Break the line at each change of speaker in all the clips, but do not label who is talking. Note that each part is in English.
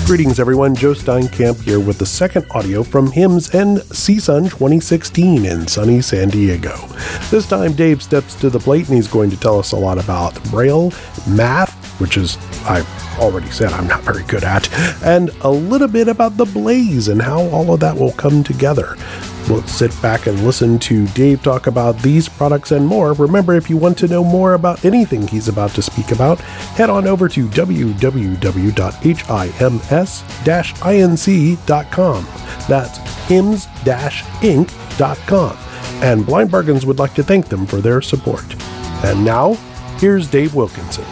Greetings everyone, Joe Steinkamp here with the second audio from HIMSS and CSUN 2016 in sunny San Diego. This time Dave steps to the plate and he's going to tell us a lot about Braille, math, which is, I've already said I'm not very good at, and a little bit about the Blaze and how all of that will come together. We'll sit back and listen to Dave talk about these products and more. Remember, if you want to know more about anything he's about to speak about, head on over to www.hims-inc.com. That's hims-inc.com. And Blind Bargains would like to thank them for their support. And now, here's Dave Wilkinson.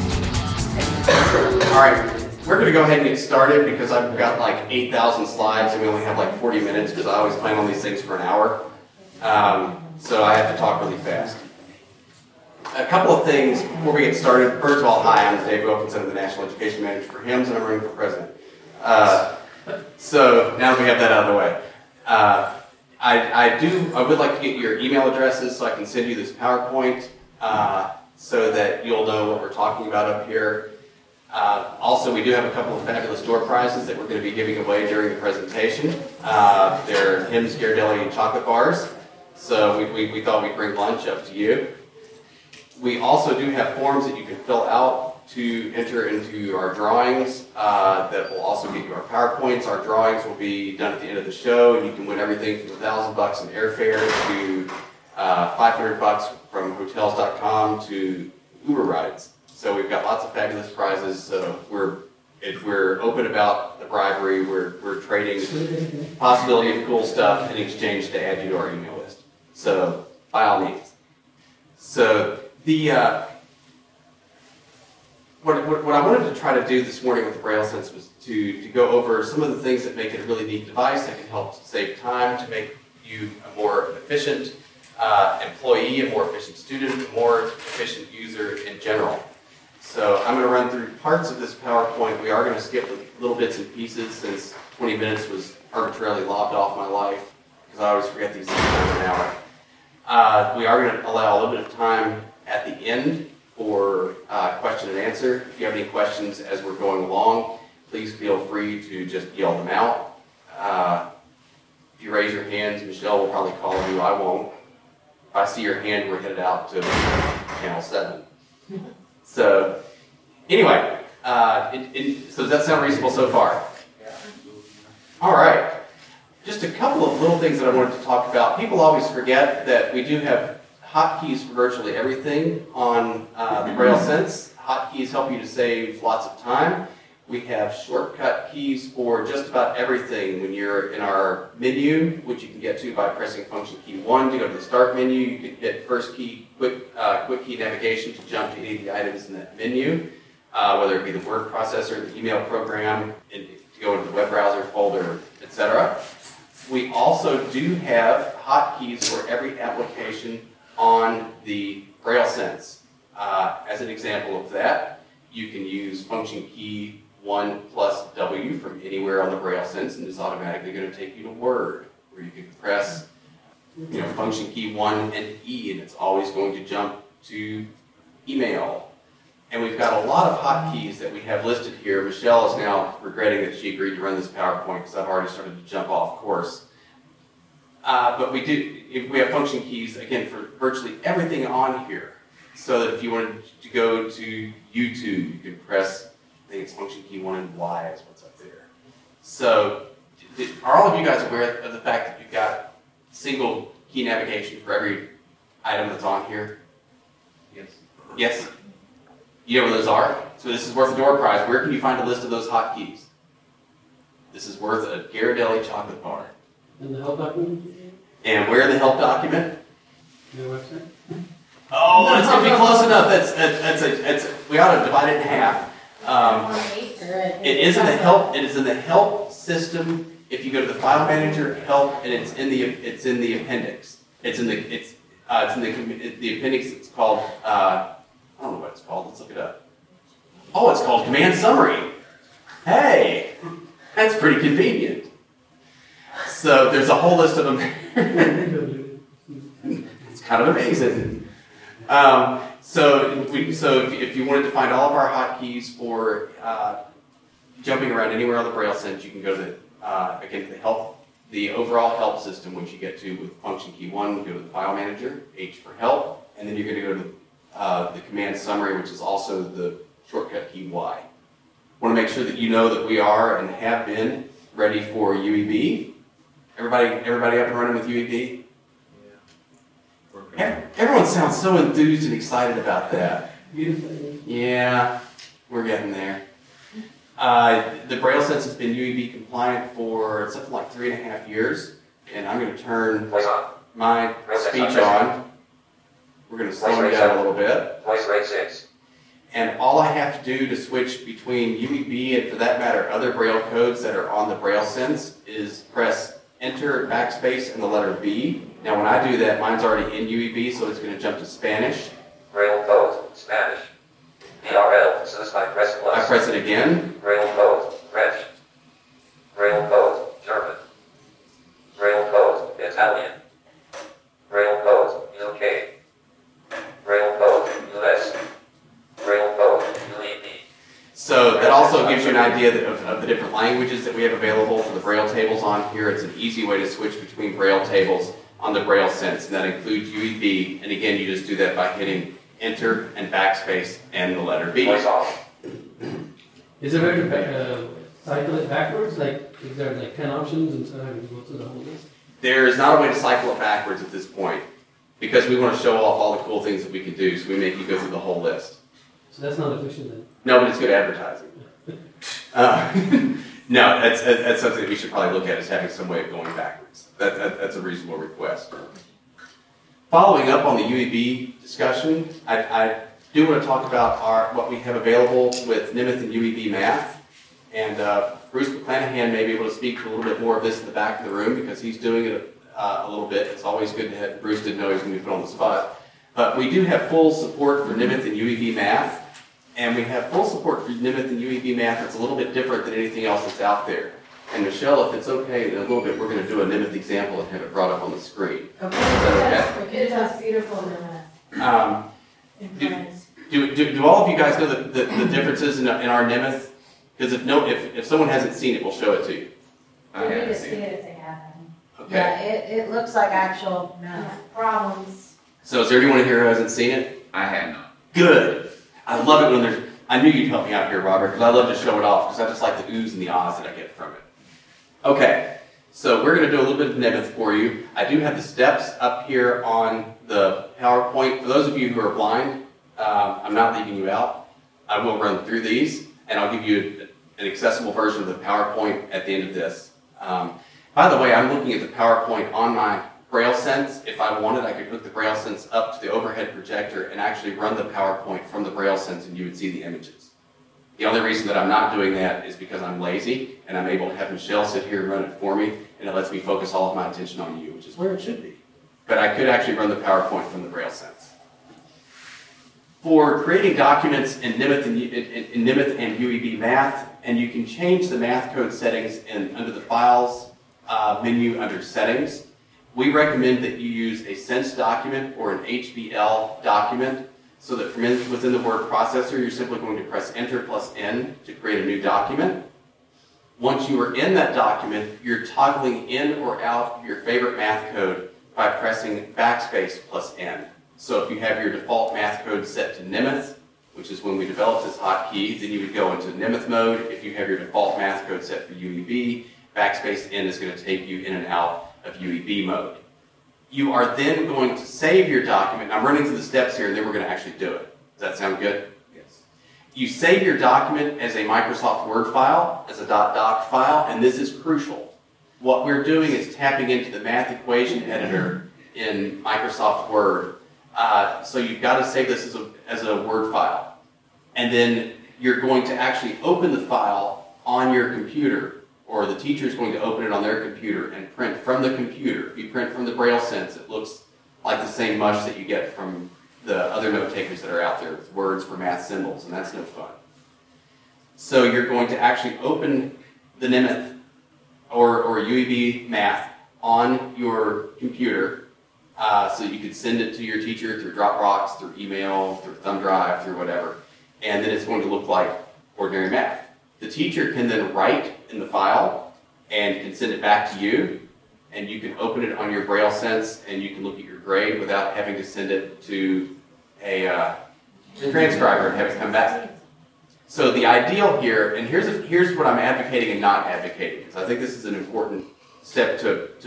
All right. We're going to go ahead and get started because I've got like 8,000 slides and we only have like 40 minutes because I always plan on these things for an hour. So I have to talk really fast. A couple of things before we get started. First of all, hi, I'm Dave Wilkinson. I'm the National Education Manager for HIMSS and I'm running for president. So now that we have that out of the way, I would like to get your email addresses so I can send you this PowerPoint so that you'll know what we're talking about up here. Also, we do have a couple of fabulous door prizes that we're going to be giving away during the presentation. They're HIMSS Ghirardelli chocolate bars, so we thought we'd bring lunch up to you. We also do have forms that you can fill out to enter into our drawings that will also get you our PowerPoints. Our drawings will be done at the end of the show, and you can win everything from $1,000 in airfare to $500 from Hotels.com to Uber rides. So we've got lots of fabulous prizes. So if we're open about the bribery. We're trading possibility of cool stuff in exchange to add you to our email list. So by all means. So the what I wanted to try to do this morning with BrailleSense was to go over some of the things that make it a really neat device that can help save time, to make you a more efficient employee, a more efficient student, a more efficient user in general. So I'm going to run through parts of this PowerPoint. We are going to skip little bits and pieces since 20 minutes was arbitrarily lopped off my life because I always forget these things in an hour. We are going to allow a little bit of time at the end for question and answer. If you have any questions as we're going along, please feel free to just yell them out. If you raise your hands, Michelle will probably call you. I won't. If I see your hand, we're headed out to channel 7. So, anyway, so does that sound reasonable so far? All right. Just a couple of little things that I wanted to talk about. People always forget that we do have hotkeys for virtually everything on the BrailleSense. Hotkeys help you to save lots of time. We have shortcut keys for just about everything. When you're in our menu, which you can get to by pressing function key 1 to go to the start menu, you can hit first key, quick key navigation to jump to any of the items in that menu, whether it be the word processor, the email program, and to go into the web browser folder, etc. We also do have hotkeys for every application on the BrailleSense. As an example of that, you can use function key 1 plus W from anywhere on the BrailleSense, and it's automatically going to take you to Word, where you can press function key 1 and E, and it's always going to jump to email. And we've got a lot of hotkeys that we have listed here. Michelle is now regretting that she agreed to run this PowerPoint because I've already started to jump off course. But we have function keys, again, for virtually everything on here. So that if you wanted to go to YouTube, you can press, I think it's function key 1 and Y is what's up there. So are all of you guys aware of the fact that you've got single key navigation for every item that's on here? Yes. Yes? You know where those are? So this is worth a door prize. Where can you find a list of those hotkeys? This is worth a Ghirardelli chocolate bar.
In the help document?
And where in the help document?
Your website?
Oh, it's going to be close enough. We ought to divide it in half. It is in the help. It is in the help system. If you go to the file manager, help, and it's in the appendix. It's in the appendix. It's called. I don't know what it's called. Let's look it up. Oh, it's called command summary. Hey, that's pretty convenient. So there's a whole list of them. It's kind of amazing. So if you wanted to find all of our hotkeys for jumping around anywhere on the Braille Sense, you can go to again the overall help system, which you get to with function key 1, go to the file manager, H for help, and then you're going to go to the command summary, which is also the shortcut key Y. Want to make sure that you know that we are and have been ready for UEB. Everybody up and running with UEB? Yeah. Everyone sounds so enthused and excited about that. Yeah, we're getting there. The Braille Sense has been UEB compliant for something like 3.5 years, and I'm going to turn my speech on. We're going to slow it down a little bit.
Voice rate 6.
And all I have to do to switch between UEB and, for that matter, other Braille codes that are on the Braille Sense is press Enter, backspace, and the letter B. Now, when I do that, mine's already in UEB, so it's going to jump to Spanish.
Braille code, Spanish. BRL, so this I press plus.
I press it again.
Braille code, French. Braille code, German. Braille code, Italian. Braille code, UK. Braille code, US. Braille code, UEB.
So that also gives you an idea of the different languages that we have available for the Braille tables on here. It's an easy way to switch between Braille tables on the Braille Sense, and that includes UEB. And again, you just do that by hitting Enter and backspace and the letter B.
Voice off.
Is there a way to cycle it backwards? Like, is there like 10 options instead of having to go through the whole list?
There is not a way to cycle it backwards at this point because we want to show off all the cool things that we can do, so we make you go through the whole list.
So that's not efficient then?
No, but it's good advertising. No, that's something that we should probably look at as having some way of going backwards. That's a reasonable request. Following up on the UEB discussion, I do want to talk about what we have available with Nimith and UEB Math. And Bruce McClanahan may be able to speak to a little bit more of this in the back of the room because he's doing it a little bit. It's always good to have, Bruce didn't know he was going to be put on the spot. But we do have full support for Nimith and UEB Math. And we have full support for Nimith and UEB Math that's a little bit different than anything else that's out there. And Michelle, if it's okay, in a little bit we're going to do a Nimith example and have it brought up on the screen.
Okay.
Is that okay?
It does beautiful Nimith.
Do all of you guys know the differences in our Nimith? Because if someone hasn't seen it, we'll show it to you.
You need to see it if they haven't.
Okay.
Yeah, it looks like actual problems.
So is there anyone here who hasn't seen it?
I had not.
Good. I love it when there's. I knew you'd help me out here, Robert, because I love to show it off because I just like the oohs and the ahs that I get from it. Okay, so we're going to do a little bit of Nimith for you. I do have the steps up here on the PowerPoint. For those of you who are blind, I'm not leaving you out. I will run through these, and I'll give you an accessible version of the PowerPoint at the end of this. By the way, I'm looking at the PowerPoint on my Braille Sense. If I wanted, I could hook the Braille Sense up to the overhead projector and actually run the PowerPoint from the Braille Sense, and you would see the images. The only reason that I'm not doing that is because I'm lazy, and I'm able to have Michelle sit here and run it for me, and it lets me focus all of my attention on you, which is where it should be. But I could actually run the PowerPoint from the Braille Sense. For creating documents in Nimith and UEB Math, and you can change the math code settings under the Files menu under Settings. We recommend that you use a Sense document or an HBL document so that from within the word processor, you're simply going to press Enter plus N to create a new document. Once you are in that document, you're toggling in or out your favorite math code by pressing backspace plus N. So if you have your default math code set to Nimith, which is when we developed this hotkey, then you would go into Nimith mode. If you have your default math code set for UEB, backspace N is going to take you in and out of UEB mode. You are then going to save your document. I'm running through the steps here, and then we're going to actually do it. Does that sound good? Yes. You save your document as a Microsoft Word file, as a .doc file, and this is crucial. What we're doing is tapping into the math equation editor in Microsoft Word. So you've got to save this as a Word file. And then you're going to actually open the file on your computer, or the teacher is going to open it on their computer and print from the computer. If you print from the Braille Sense, it looks like the same mush that you get from the other note takers that are out there with words for math symbols, and that's no fun. So you're going to actually open the Nimith or UEB Math on your computer so you could send it to your teacher through Dropbox, through email, through thumb drive, through whatever, and then it's going to look like ordinary math. The teacher can then write in the file and can send it back to you, and you can open it on your Braille Sense and you can look at your grade without having to send it to a transcriber and have it come back. So the ideal here, and here's what I'm advocating and not advocating, because I think this is an important step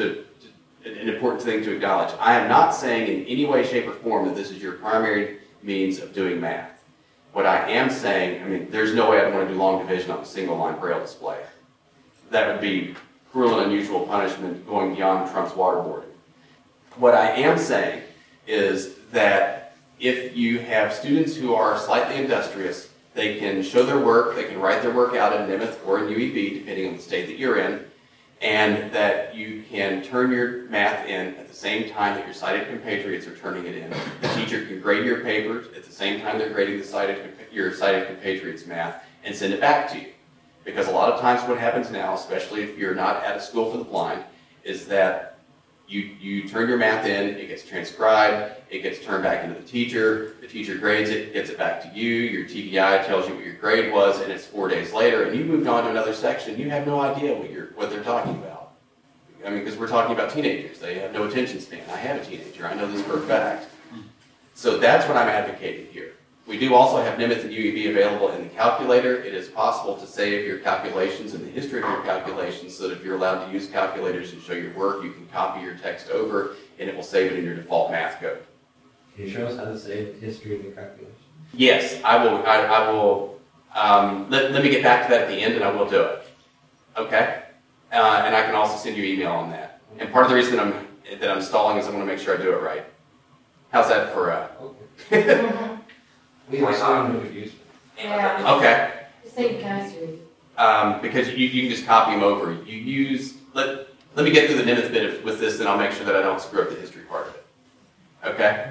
an important thing to acknowledge. I am not saying in any way, shape, or form that this is your primary means of doing math. What I am saying, I mean, there's no way I'd want to do long division on a single line Braille display. That would be cruel and unusual punishment going beyond Trump's waterboarding. What I am saying is that if you have students who are slightly industrious, they can show their work, they can write their work out in Nemeth or in UEB, depending on the state that you're in, and that you can turn your math in at the same time that your sighted compatriots are turning it in. The teacher can grade your papers at the same time they're grading your sighted compatriots' math and send it back to you. Because a lot of times what happens now, especially if you're not at a school for the blind, is that you turn your math in, it gets transcribed, it gets turned back into the teacher grades it, gets it back to you, your TVI tells you what your grade was, and it's 4 days later, and you moved on to another section, you have no idea what they're talking about. I mean, because we're talking about teenagers, they have no attention span. I have a teenager, I know this for a fact. So that's what I'm advocating here. We do also have Nemeth and UEB available in the calculator. It is possible to save your calculations and the history of your calculations so that if you're allowed to use calculators and show your work, you can copy your text over and it will save it in your default math code.
Can you show us how to save the history of your calculation?
Yes, I will. Let me get back to that at the end and I will do it. Okay? And I can also send you email on that. And part of the reason that I'm stalling is I want to make sure I do it right. How's that for
Okay. We have someone who would use it.
Yeah.
Okay.
Just think chemistry.
Because you can just copy them over. Let me get through the Nemeth bit with this, then I'll make sure that I don't screw up the history part of it. Okay?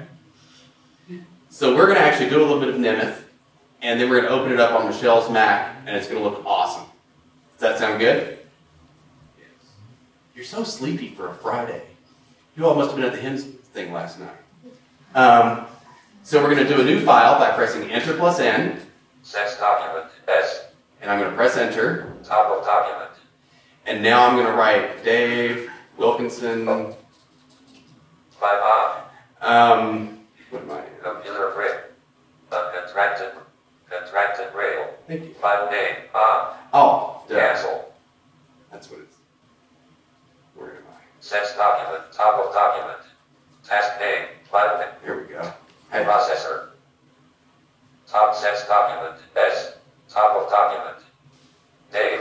So we're going to actually do a little bit of Nemeth, and then we're going to open it up on Michelle's Mac, and it's going to look awesome. Does that sound good? Yes. You're so sleepy for a Friday. You all must have been at the hymns thing last night. So we're going to do a new file by pressing Enter plus N.
Sense document, S.
And I'm going to press Enter.
Top of document.
And now I'm going to write Dave Wilkinson.
5
What am I?
Computer braille. Contracted braille.
Thank you.
File name,
Oh, duh.
cancel.
That's what it's. Where am I?
Sense document, top of document. Task name, file name.
Here we go.
Processor. Top sense document, S. Top of document. Dave.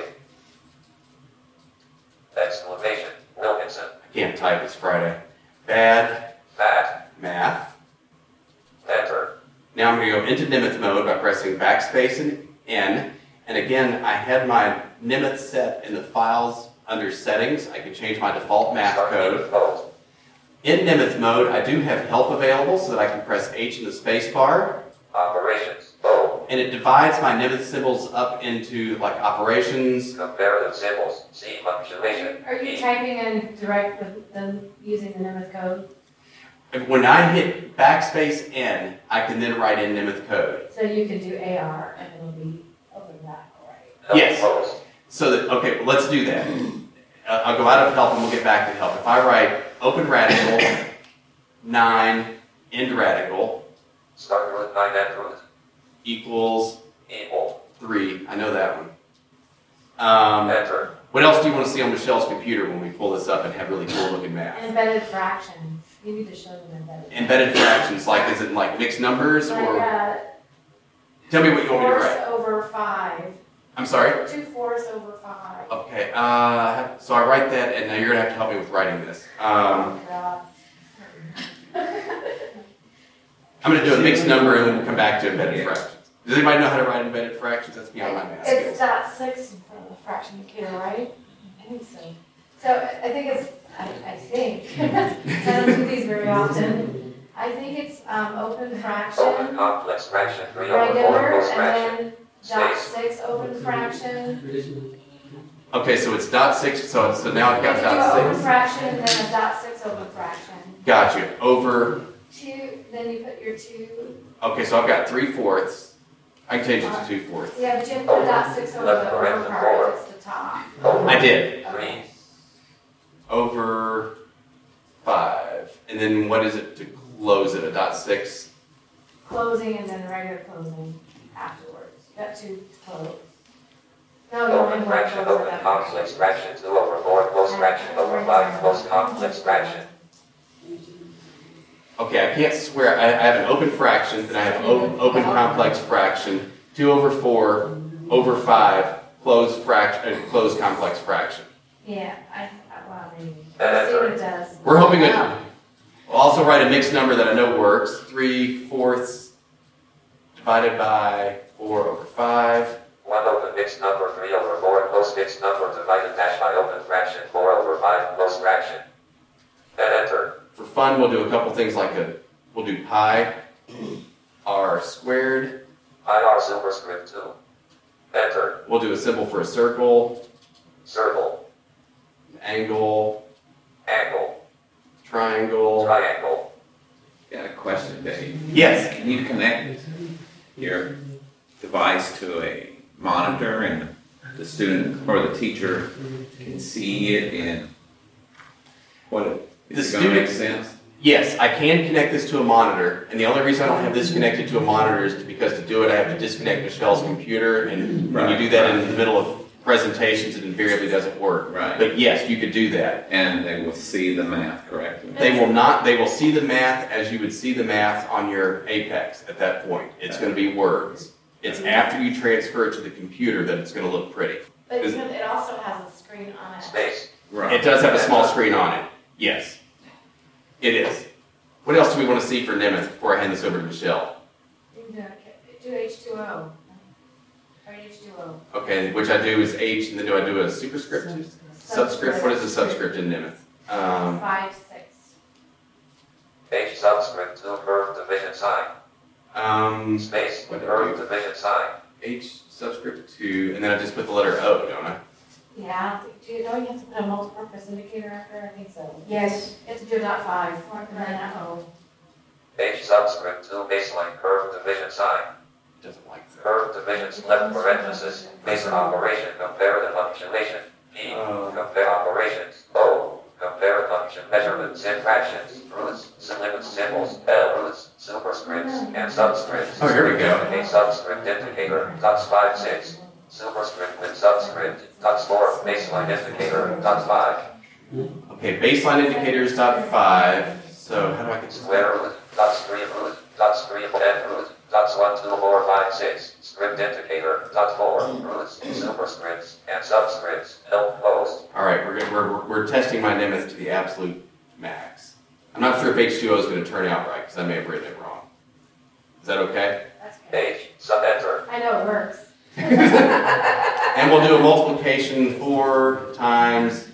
Exclamation, Wilkinson.
I can't type. It's Friday. Bad math.
Enter.
Now I'm going to go into Nemeth mode by pressing backspace and N. And again, I had my Nemeth set in the files under settings. I can change my default math code.
Vote.
In Nemeth mode, I do have help available so that I can press H in the space bar.
Operations. Vote.
And it divides my Nemeth symbols up into like operations.
Comparative symbols. See punctuation.
Are you typing in direct with them using the Nemeth code?
When I hit backspace N, I can then write in Nemeth code.
So you can do AR and it'll be open that, right?
Yes.
Post.
So that, okay, well, let's do that. I'll go out of help and we'll get back to help. If I write open radical, 9, end radical,
Start with 9 and root.
equals
Equal.
3. I know that one.
Enter.
What else do you want to see on Michelle's computer when we pull this up and have really cool looking math?
Embedded fractions. You need to show them embedded.
Embedded fractions, like is it like mixed numbers
Like,
or? Tell me what you want me to
2/4
write.
over 5.
I'm sorry?
2/4 over 5.
Okay, so I write that and now you're going to have to help me with writing this.
Oh, God.
I'm going to do a mixed number and then we'll come back to embedded fractions. Does anybody know how to write embedded fractions? That's beyond my math
It's
skills.
.6 in front of the fraction indicator, right? I think so. So I think it's, I think, I don't do these very often. I think it's open
Open
fraction,
complex fraction. 3 over 4
regular,
close
and
fraction.
then .6 open fraction.
Okay, so it's .6, so now I've
You
got
do an open
.6.
fraction and then a .6 open fraction.
Got you. Over,
2, then you put your 2.
okay, so I've got 3/4. I can change it to 2/4.
Yeah, but you have to put dot six over the over part, it's the top.
I did.
Three.
Over 5. And then what is it to close it? A dot 6?
Closing and then regular closing afterwards. You got to close. No, you
Open
only
fraction,
close
open
it
complex fraction, 2 over 4, close fraction over 5, close complex fraction.
Okay, I can't swear. I have an open fraction, then I have open complex fraction, 2 over 4, over 5, closed fraction, closed complex fraction.
Yeah, well, maybe. Let's see what it does.
We're hoping it. We'll also write a mixed number that I know works. 3/4 divided by 4 over 5.
1 open mixed number, 3 over 4, close mixed number, divided dash by open fraction, 4 over 5, close fraction. And enter.
For fun, we'll do a couple things like we'll do pi r squared.
Pi r superscript 2. Enter.
We'll do a symbol for a circle,
Circle.
an angle,
Angle.
triangle.
Triangle.
Got a question, Dave.
Yes.
Can you connect your device to a monitor and the student or the teacher can see it in what it
The
is it gonna make
student-
sense?
Yes, I can connect this to a monitor, and the only reason I don't have this connected to a monitor is because to do it, I have to disconnect Michelle's computer, and when you do that in the middle of presentations, it invariably doesn't work.
Right.
But yes, you could do that.
And they will see the math correctly.
They will not, they will see the math as you would see the math on your Apex at that point. It's going to be words. It's after you transfer it to the computer that it's going to look pretty.
But it also has a screen on it.
Space.
Right.
It does have a small screen on it. Yes. It is. What else do we want to see for Nemeth before I hand this over to Michelle?
You can do H2O. Write H2O.
Okay, which I do is H, and then do I do a superscript? Subscript? What is a subscript in Nemeth?
5, 6.
H subscript 2, curved division sign. Space.
What do I
Curved
do?
division sign.
H subscript 2, and then I just put the letter O, don't I?
Yeah, don't you have to put a multi-purpose indicator after? I think so. Yes. You have to do a dot 5, and then a O.
H subscript 2, baseline curved division sign.
It doesn't like that.
Curved divisions left parenthesis. Basic operation. Compare the punctuation. P. Compare operations. O. Compare function measurements and fractions. Roots. Limits symbols. L. Roots. Superscripts and subscripts.
Oh, here we go.
A subscript indicator. Dots 5, 6. Superscript with subscript. Dots 4. Baseline indicator. Dots 5.
Okay, baseline indicators dot 5. So how do I get this?
Square root. Dots 3 root. Dots 3 10 root. Dots 1, 2, 4, 5, 6. Script indicator. Dots 4. Roots. Superscripts and subscripts. Help post.
All right, we're testing my Nemeth to the absolute max. I'm not sure if H2O is going to turn out right because I may have written it wrong. Is that okay?
That's good.
H. Sub enter.
I know it works.
And we'll do a multiplication 4 times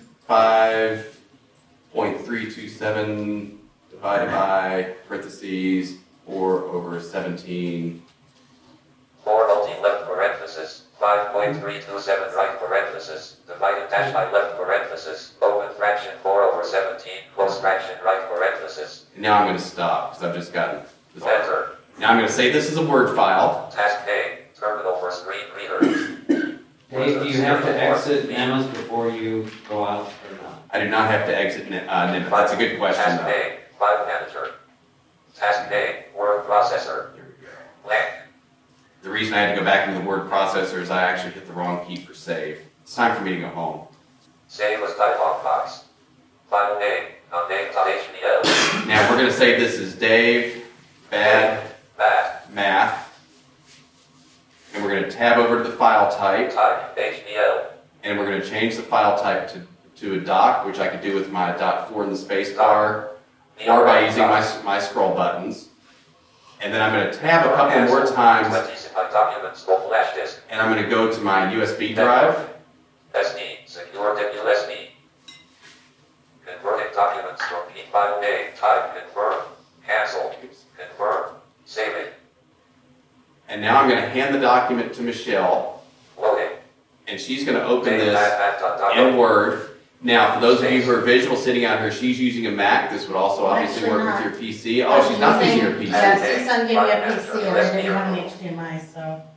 5.327 divided by parentheses 4 over 17.
4 multi left parenthesis. 5.327 right parenthesis. Divided dash by left parenthesis. Open fraction 4 over 17. Close fraction right parenthesis.
And now I'm going to stop because I've just gotten this.
Enter.
Now I'm going to say this is a Word file.
Task A. Terminal for screen reader.
Dave, do you have to exit Nemeth before you go out or not?
I do not have to exit Nemeth. That's a good question
Task
though.
A. File manager. Task A. Word processor.
Here we go.
Blank.
The reason I had to go back into the word processor is I actually hit the wrong key for save. It's time for me to go home.
Save as dialog box. File name. Name.html.
Now we're going to say this is Dave, Bad, Math. And we're going to tab over to the file type.
Type HTML.
And we're going to change the file type to a doc, which I could do with my dot 4 in the space bar, or by using my scroll buttons. And then I'm going to tab a couple more times,
Documents. Flash disk.
and I'm going to go to my USB drive.
SD. Secure USB. Converting documents from P file name. Type. Confirm. Cancel. Confirm. Save it.
And now I'm going to hand the document to Michelle,
Loading.
and she's going to open
Dave,
this
Mac.
in Word. Now, for those of you who are visual sitting out here, she's using a Mac. This would also obviously
Actually
work with your PC. Oh, she's not using her PC.
Yeah, CSUN gave me a PC and I didn't have an HDMI, so.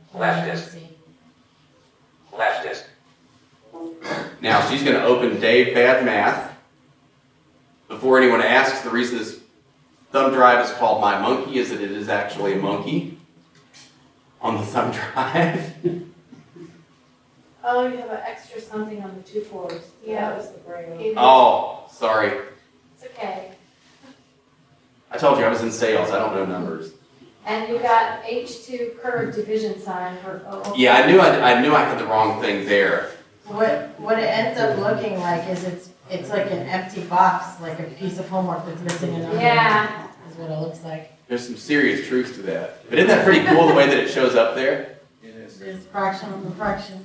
Flash disk. Flash disk.
Now she's going to open Dave Bad Math. Before anyone asks, the reason this thumb drive is called My Monkey is that it is actually a monkey on the thumb drive.
Oh, you have an extra something on the 2 4s.
Yeah, that was the braille.
Oh, sorry.
It's okay.
I told you I was in sales. I don't know numbers.
And you got H2 curved division sign for.
Yeah, I knew I had the wrong thing there.
What it ends up looking like is it's like an empty box, like a piece of homework that's missing a number.
Yeah.
Is what it looks like.
There's some serious truth to that. But isn't that pretty cool the way that it shows up there?
It is.
It's fraction over fraction.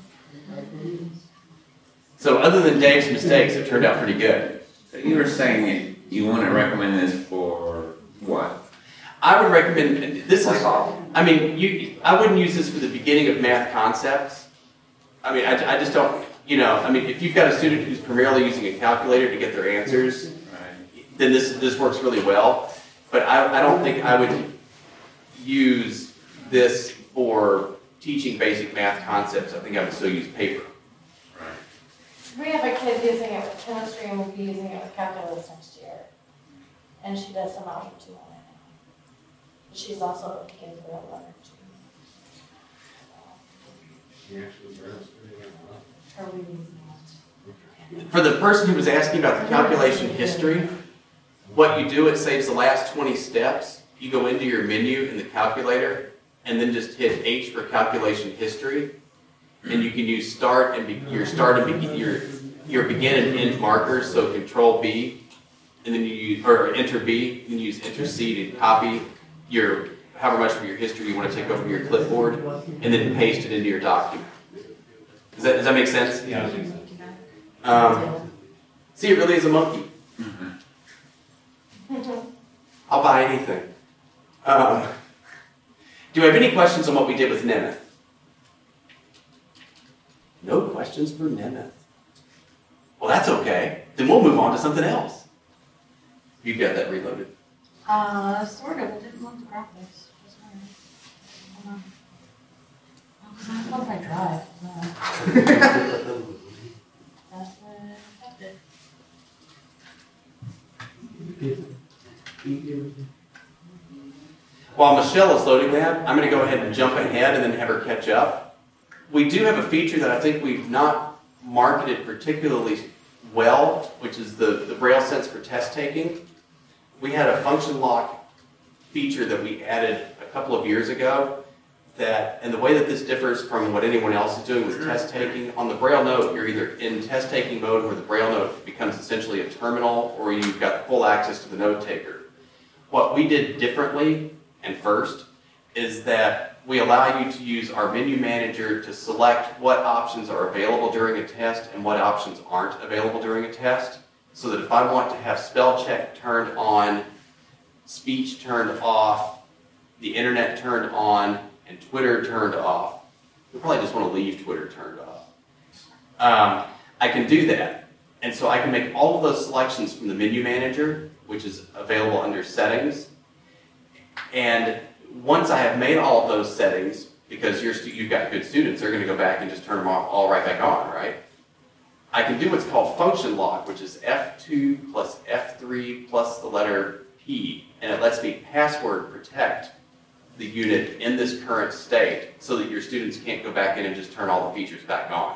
So other than Dave's mistakes, it turned out pretty good.
So you were saying you want to recommend this for what?
I would recommend, this is, I mean, I wouldn't use this for the beginning of math concepts. I mean, I just don't, I mean, if you've got a student who's primarily using a calculator to get their answers, then this works really well. But I don't think I would use this for teaching basic math concepts. I think I would still use paper.
We have a kid using it with chemistry and we'll be using it with calculus next year. And she does some algebra 2 on it now. She's also a kid for a learner too. Are we using it?
For the person who was asking about the calculation history, what you do, it saves the last 20 steps. You go into your menu in the calculator and then just hit H for calculation history. And you can use your begin and end markers, so Control B, and then you use, or Enter B, and you use Enter C to copy your, however much of your history you want to take over your clipboard, and then paste it into your document. Does that make sense?
Yeah.
See, it really is a monkey. I'll buy anything. Do you have any questions on what we did with Nemeth? No questions for Nemeth. Well, that's okay. Then we'll move on to something else. You've got that reloaded.
Sort of. I didn't want the graphics. Just hold on. Oh, because I don't know if I drive. That's it.
While Michelle is loading that, I'm going to go ahead and jump ahead and then have her catch up. We do have a feature that I think we've not marketed particularly well, which is the Braille Sense for test taking. We had a function lock feature that we added a couple of years ago, and the way that this differs from what anyone else is doing with test taking, on the Braille Note, you're either in test taking mode where the Braille Note becomes essentially a terminal, or you've got full access to the note taker. What we did differently and first is that we allow you to use our menu manager to select what options are available during a test and what options aren't available during a test. So that if I want to have spell check turned on, speech turned off, the internet turned on, and Twitter turned off, we probably just want to leave Twitter turned off. I can do that. And so I can make all of those selections from the menu manager, which is available under settings. And once I have made all of those settings, because you've got good students, they're going to go back and just turn them all right back on, right? I can do what's called function lock, which is F2 plus F3 plus the letter P, and it lets me password protect the unit in this current state so that your students can't go back in and just turn all the features back on.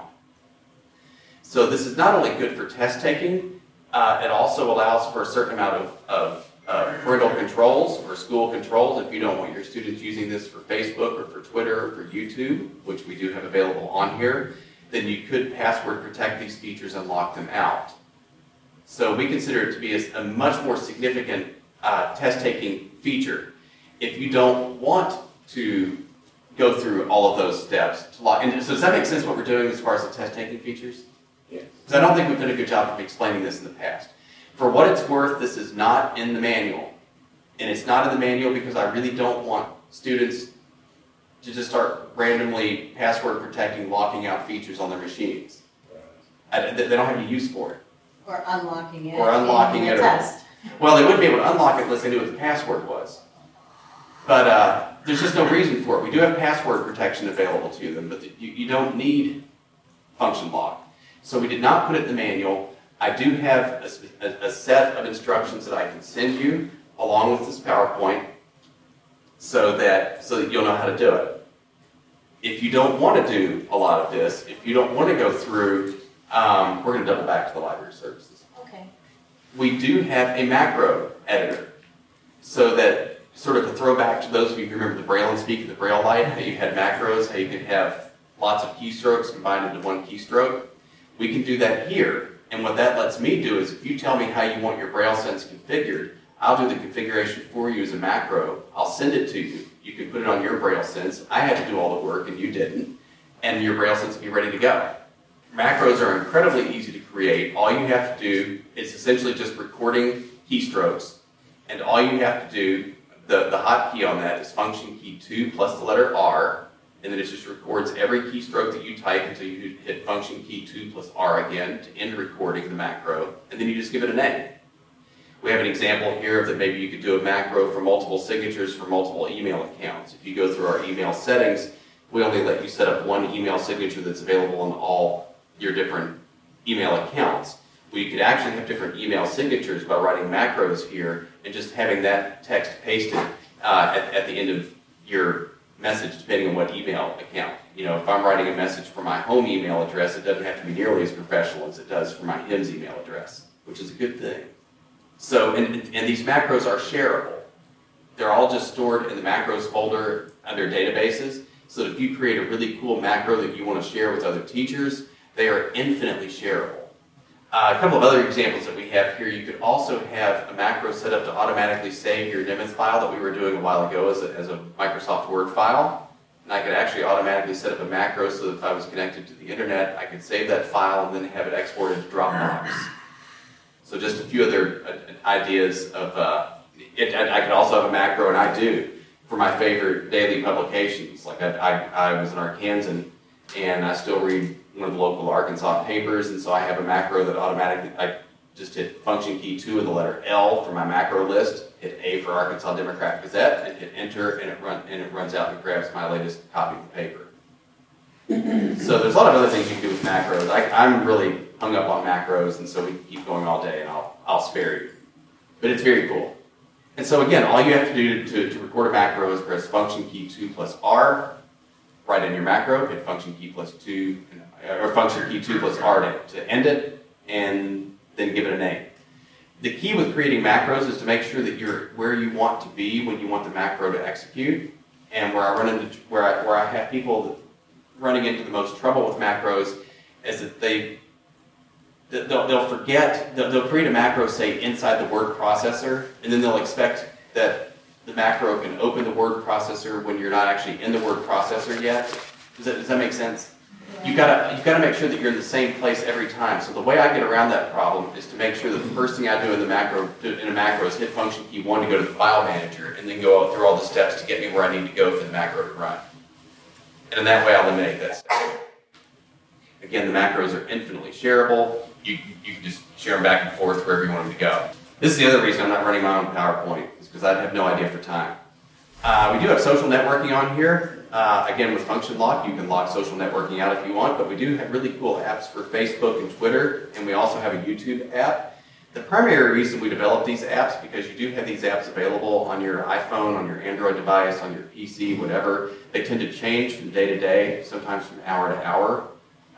So this is not only good for test taking, it also allows for a certain amount of parental controls or school controls if you don't want your students using this for Facebook or for Twitter or for YouTube, which we do have available on here, then you could password protect these features and lock them out. So we consider it to be a much more significant test-taking feature. If you don't want to go through all of those steps to lock, and so does that make sense what we're doing as far as the test-taking features?
Yeah.
Because I don't think we've done a good job of explaining this in the past. For what it's worth, this is not in the manual. And it's not in the manual because I really don't want students to just start randomly password protecting, locking out features on their machines. They don't have any use for it.
Or unlocking it.
Or unlocking it.
Test.
Well, they wouldn't be able to unlock it unless they knew what the password was. But there's just no reason for it. We do have password protection available to them, but you don't need function lock. So we did not put it in the manual. I do have a set of instructions that I can send you along with this PowerPoint so that you'll know how to do it. If you don't want to do a lot of this, if you don't want to go through, we're going to double back to the library services.
Okay.
We do have a macro editor, so that sort of a throwback to those of you who remember the Braille and Speak and the Braille Light, how you had macros, how you could have lots of keystrokes combined into one keystroke. We can do that here. And what that lets me do is if you tell me how you want your Braille Sense configured, I'll do the configuration for you as a macro. I'll send it to you. You can put it on your Braille Sense. I had to do all the work and you didn't. And your Braille Sense will be ready to go. Macros are incredibly easy to create. All you have to do is essentially just recording keystrokes. And all you have to do, the hotkey on that is function key 2 plus the letter R. And then it just records every keystroke that you type until you hit function key 2 plus R again to end recording the macro. And then you just give it a name. We have an example here that maybe you could do a macro for multiple signatures for multiple email accounts. If you go through our email settings, we only let you set up one email signature that's available on all your different email accounts. Well, you could actually have different email signatures by writing macros here and just having that text pasted at the end of your message, depending on what email account. You know, if I'm writing a message for my home email address, it doesn't have to be nearly as professional as it does for my HIMSS email address, which is a good thing. So, and these macros are shareable. They're all just stored in the macros folder under databases, so that if you create a really cool macro that you want to share with other teachers, they are infinitely shareable. A couple of other examples that we have here, you could also have a macro set up to automatically save your Nimitz file that we were doing a while ago as a Microsoft Word file. And I could actually automatically set up a macro so that if I was connected to the internet, I could save that file and then have it exported to Dropbox. So just a few other ideas of, I could also have a macro, and I do, for my favorite daily publications. Like I was an Arkansan, and I still read one of the local Arkansas papers, and so I have a macro that automatically, I just hit function key 2 and the letter L for my macro list, hit A for Arkansas Democrat Gazette, and hit enter, and it runs out and grabs my latest copy of the paper. So there's a lot of other things you can do with macros. I'm really hung up on macros, and so we can keep going all day, and I'll spare you. But it's very cool. And so again, all you have to do to record a macro is press function key 2 plus R, write in your macro, hit function key plus 2, or function key 2 plus R to end it, and then give it a name. The key with creating macros is to make sure that you're where you want to be when you want the macro to execute. And where I have people running into the most trouble with macros is that they'll forget, they'll create a macro, say, inside the word processor, and then they'll expect that the macro can open the word processor when you're not actually in the word processor yet. Does that make sense? You've got to make sure that you're in the same place every time. So the way I get around that problem is to make sure that the first thing I do in a macro is hit function key 1 to go to the file manager, and then go through all the steps to get me where I need to go for the macro to run. And in that way, I'll eliminate that step. Again, the macros are infinitely shareable. You can just share them back and forth wherever you want them to go. This is the other reason I'm not running my own PowerPoint, is because I have no idea for time. We do have social networking on here. Again, with function lock, you can lock social networking out if you want, but we do have really cool apps for Facebook and Twitter, and we also have a YouTube app. The primary reason we developed these apps, because you do have these apps available on your iPhone, on your Android device, on your PC, whatever. They tend to change from day to day, sometimes from hour to hour.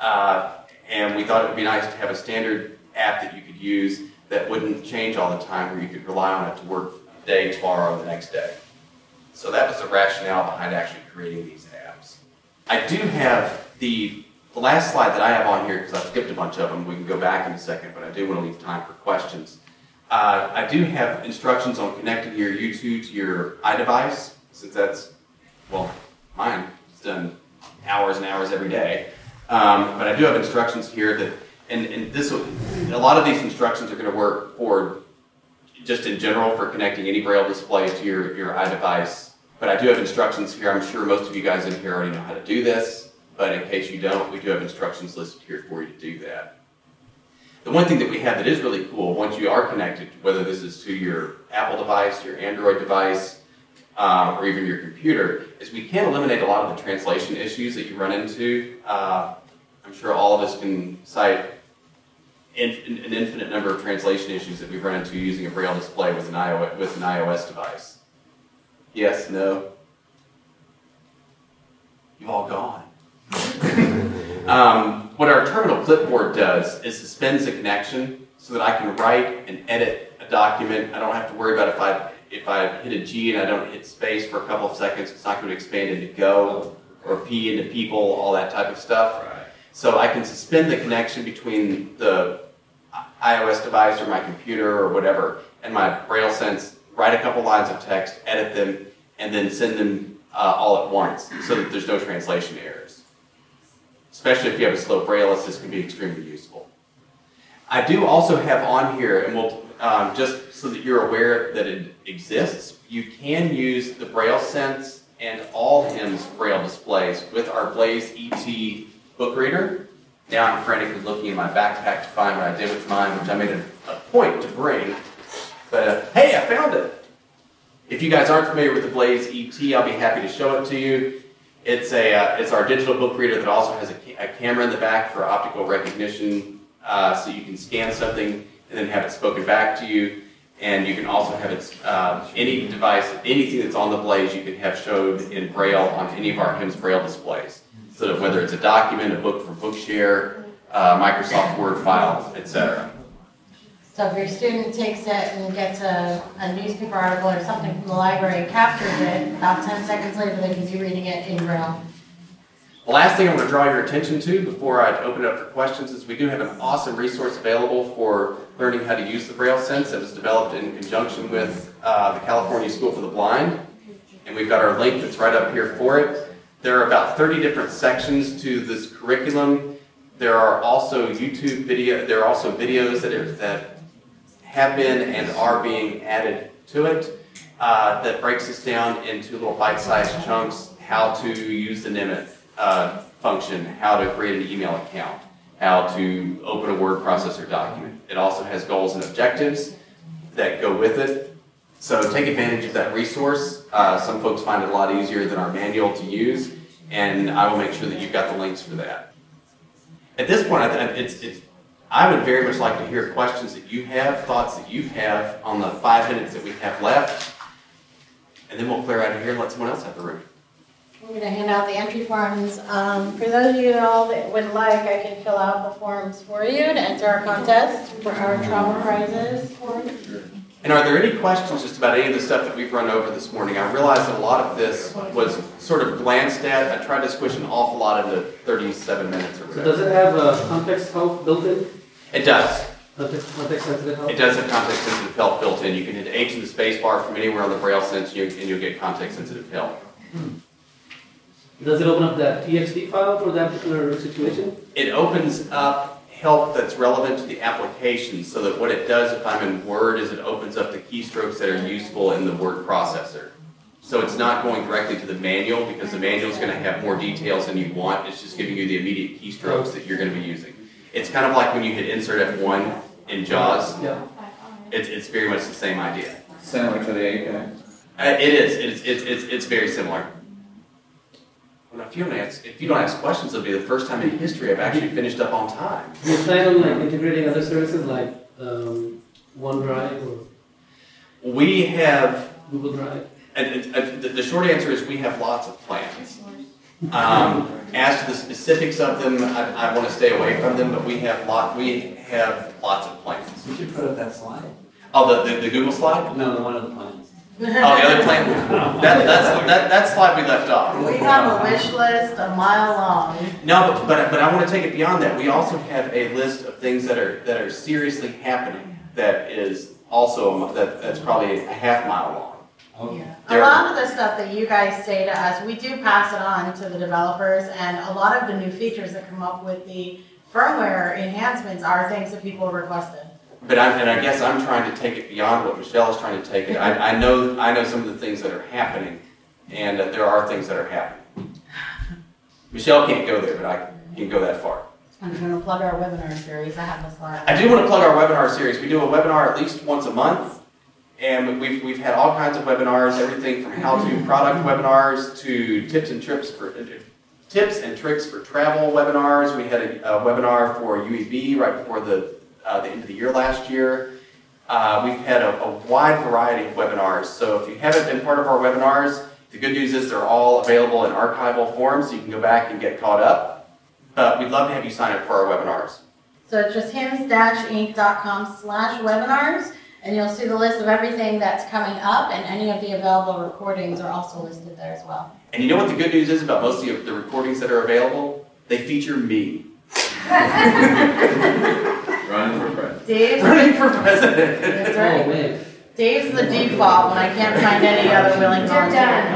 And we thought it would be nice to have a standard app that you could use that wouldn't change all the time, where you could rely on it to work today, tomorrow, the next day. So that was the rationale behind actually creating these apps. I do have the last slide that I have on here, because I've skipped a bunch of them. We can go back in a second, but I do want to leave time for questions. I do have instructions on connecting your U2 to your iDevice, since that's, well, mine is done hours and hours every day. But I do have instructions here that, and this, a lot of these instructions are going to work for just in general for connecting any Braille display to your iDevice. But I do have instructions here. I'm sure most of you guys in here already know how to do this, but in case you don't, we do have instructions listed here for you to do that. The one thing that we have that is really cool, once you are connected, whether this is to your Apple device, your Android device, or even your computer, is we can eliminate a lot of the translation issues that you run into. I'm sure all of us can cite an infinite number of translation issues that we've run into using a Braille display with an iOS device. Yes, no? You've all gone. What our terminal clipboard does is suspends the connection so that I can write and edit a document. I don't have to worry about if I hit a G and I don't hit space for a couple of seconds, it's not going to expand into go or P into people, all that type of stuff.
Right.
So I can suspend the connection between the iOS device or my computer or whatever and my Braille Sense, write a couple lines of text, edit them, and then send them all at once so that there's no translation errors. Especially if you have a slow Braille list, this can be extremely useful. I do also have on here, and we'll just so that you're aware that it exists, you can use the Braille Sense and all HIMS Braille displays with our Blaze ET book reader. Now I'm frantically looking in my backpack to find what I did with mine, which I made a point to bring. But hey, I found it! If you guys aren't familiar with the Blaze ET, I'll be happy to show it to you. It's our digital book reader that also has a camera in the back for optical recognition, so you can scan something and then have it spoken back to you. And you can also have it, any device, anything that's on the Blaze, you can have showed in Braille on any of our HIMS Braille displays. So that whether it's a document, a book for Bookshare, Microsoft Word file, etc.
So if your student takes it and gets a newspaper article or something from the library and captures it, about 10 seconds later they can be reading it in Braille.
The last thing I want to draw your attention to before I open it up for questions is we do have an awesome resource available for learning how to use the Braille Sense that was developed in conjunction with the California School for the Blind. And we've got our link that's right up here for it. There are about 30 different sections to this curriculum. There are also YouTube videos that have been and are being added to it that breaks this down into little bite-sized chunks, how to use the Nemeth function, how to create an email account, how to open a word processor document. It also has goals and objectives that go with it. So take advantage of that resource. Some folks find it a lot easier than our manual to use, and I will make sure that you've got the links for that. At this point, I would very much like to hear questions that you have, thoughts that you have on the 5 minutes that we have left, and then we'll clear out of here and let someone else have the room.
I'm going to hand out the entry forms. For those of you all that would like, I can fill out the forms for you to enter our contest for our travel prizes.
And are there any questions just about any of the stuff that we've run over this morning? I realize that a lot of this was sort of glanced at. I tried to squish an awful lot into 37 minutes or whatever.
So does it have a context help built in?
It does.
Context sensitive help?
It does have context sensitive help built in. You can hit H in the space bar from anywhere on the Braille Sense and you'll get context sensitive help.
Does it open up that TXT file for that particular situation?
It opens up help that's relevant to the application, so that what it does if I'm in Word is it opens up the keystrokes that are useful in the word processor. So it's not going directly to the manual, because the manual is going to have more details than you want. It's just giving you the immediate keystrokes that you're going to be using. It's kind of like when you hit insert F1 in JAWS.
Yeah.
It's very much the same idea.
Similar to the APEX.
It is. It's very similar. Well, if you don't ask questions, it'll be the first time in history I've actually finished up on time.
Do you plan on like integrating other services like OneDrive or
We have,
Google Drive?
and the short answer is we have lots of plans. As to the specifics of them, I want to stay away from them, but we have lots of plans.
We should put up that slide.
Oh, the Google slide?
No, one of the plans.
Oh, the other plan? That slide we left off.
We have a wish list a mile long.
No, but I want to take it beyond that. We also have a list of things that are seriously happening that is also that's probably a half mile long.
Yeah. A lot of the stuff that you guys say to us, we do pass it on to the developers, and a lot of the new features that come up with the firmware enhancements are things that people requested.
But I guess I'm trying to take it beyond what Michelle is trying to take it. I know some of the things that are happening, and there are things that are happening. Michelle can't go there, but I can go that far.
I'm going to plug our webinar series. I have the slide.
I do want to plug our webinar series. We do a webinar at least once a month, And we've had all kinds of webinars, everything from how-to product webinars to tips and tricks for travel webinars. We had a webinar for UEB right before the end of the year last year. We've had a wide variety of webinars. So if you haven't been part of our webinars, the good news is they're all available in archival form, so you can go back and get caught up. But we'd love to have you sign up for our webinars.
So it's just hims-inc.com/webinars, and you'll see the list of everything that's coming up, and any of the available recordings are also listed there as well.
And you know what the good news is about most of the recordings that are available? They feature me.
Running for president.
Dave's,
Running for president.
that's
Oh,
right.
man.
Dave's the default when I can't find any other willing
They're
volunteers.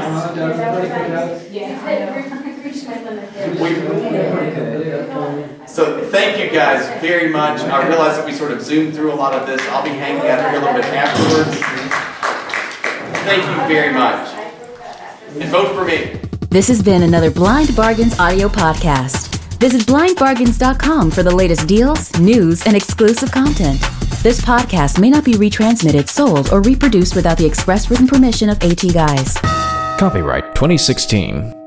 So thank you guys very much. I realize that we sort of zoomed through a lot of this. I'll be hanging out here a little bit afterwards. Thank you very much. And vote for me.
This has been another Blind Bargains audio podcast. Visit blindbargains.com for the latest deals, news, and exclusive content. This podcast may not be retransmitted, sold, or reproduced without the express written permission of AT Guys.
Copyright 2016.